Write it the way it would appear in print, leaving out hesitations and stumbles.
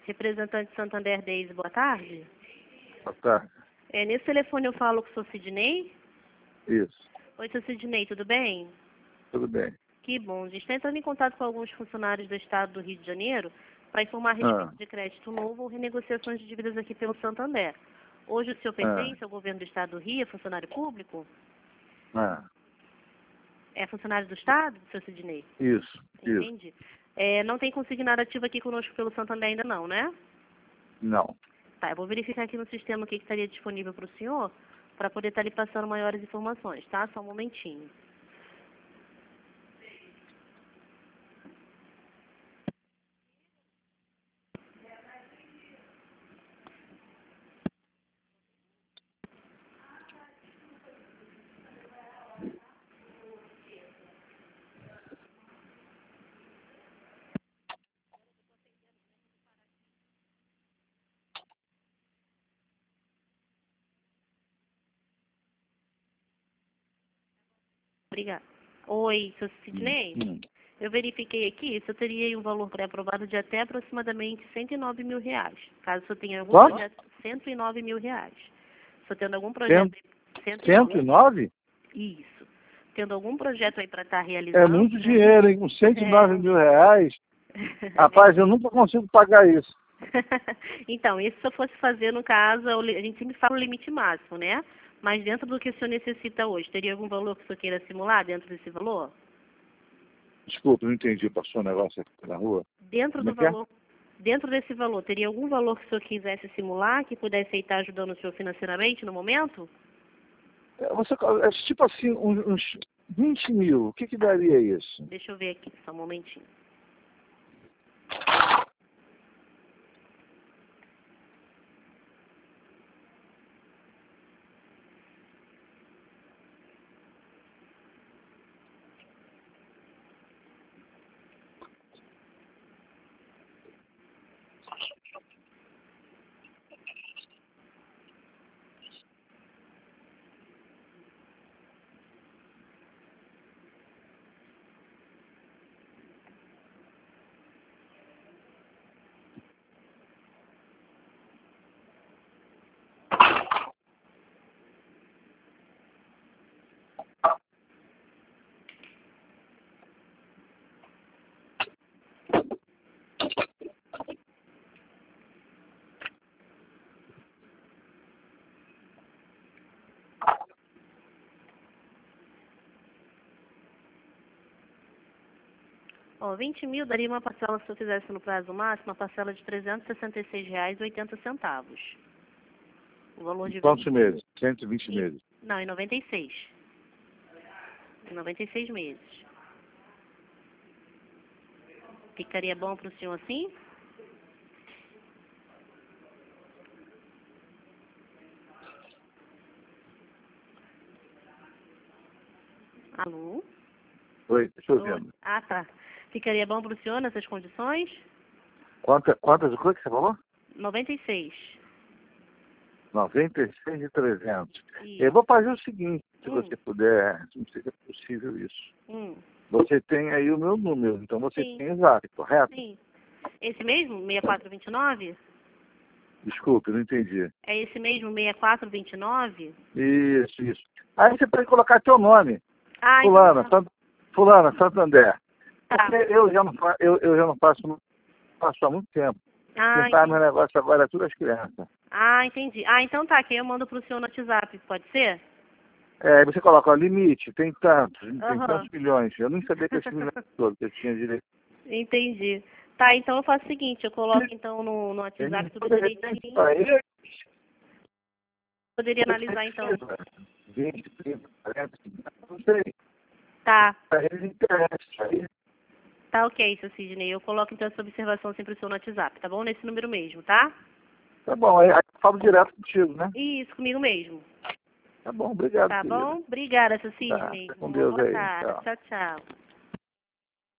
Representante Santander Daisy, boa tarde. Boa tarde. Nesse telefone eu falo com o Sr. Sidney? Isso. Oi, Sr. Sidney, tudo bem? Tudo bem. Que bom. A gente está entrando em contato com alguns funcionários do Estado do Rio de Janeiro para informar a respeito de crédito novo ou renegociações de dívidas aqui pelo Santander. Hoje o senhor pertence ao governo do Estado do Rio, é funcionário público? É funcionário do Estado, Sr. Sidney? Isso. Entendi. Não tem consignado ativo aqui conosco pelo Santander ainda não, né? Não. Tá, eu vou verificar aqui no sistema o que estaria disponível para o senhor, para poder estar lhe passando maiores informações, tá? Só um momentinho. Obrigada. Oi, Sr. Sidney? Eu verifiquei aqui, o senhor teria aí um valor pré-aprovado de até aproximadamente R$109 mil. Caso o senhor tenha algum projeto, R$109 mil. O senhor tendo algum projeto... 109? Isso. Tendo algum projeto aí para estar realizando... É muito dinheiro, hein? Com 109 mil reais. Rapaz, eu nunca consigo pagar isso. Então, isso se eu fosse fazer, no caso, a gente sempre fala o limite máximo, né? Mas dentro do que o senhor necessita hoje, teria algum valor que o senhor queira simular dentro desse valor? Desculpa, não entendi. Passou um negócio aqui na rua. Dentro do valor, dentro desse valor, teria algum valor que o senhor quisesse simular, que pudesse estar ajudando o senhor financeiramente no momento? É tipo assim, uns 20 mil. O que daria isso? Deixa eu ver aqui, só um momentinho. Ó, 20 mil daria uma parcela, se eu fizesse no prazo máximo, uma parcela de R$366,80. O valor de... Quantos meses? 120 meses. Não, em 96. Em 96 meses. Ficaria bom para o senhor assim? Alô? Oi, deixa eu ver. Ah, tá. Ficaria bom para o senhor nessas condições? Quantas coisas que você falou? 96. 96 e 300. Eu vou fazer o seguinte, se você puder, não sei se é possível isso. Você tem aí o meu número, então você tem exato, correto? Sim. Esse mesmo, 6429? Desculpe, não entendi. É esse mesmo, 6429? Isso. Aí você pode colocar teu nome. Ah, Fulana, Santander. Tá. Porque eu já não faço há muito tempo. Quem faz meu negócio agora é tudo as crianças. Ah, entendi. Ah, então tá, que eu mando pro senhor no WhatsApp, pode ser? Você coloca, ó, limite, tem tantos milhões. Eu nem sabia que eu tinha todo, que eu tinha direito. Entendi. Tá, então eu faço o seguinte, eu coloco então no WhatsApp tudo direitinho. Poderia analisar então. 20, 30, 40, não sei. Tá. Para eles interessa aí. Tá ok, seu Sidney. Eu coloco então essa observação sempre o seu no WhatsApp, tá bom? Nesse número mesmo, tá? Tá bom, aí eu falo direto contigo, né? Isso, comigo mesmo. Tá bom, obrigado. Tá bom? Obrigada, seu Sidney. Tá, com Deus aí. Boa tarde. Tchau, tchau.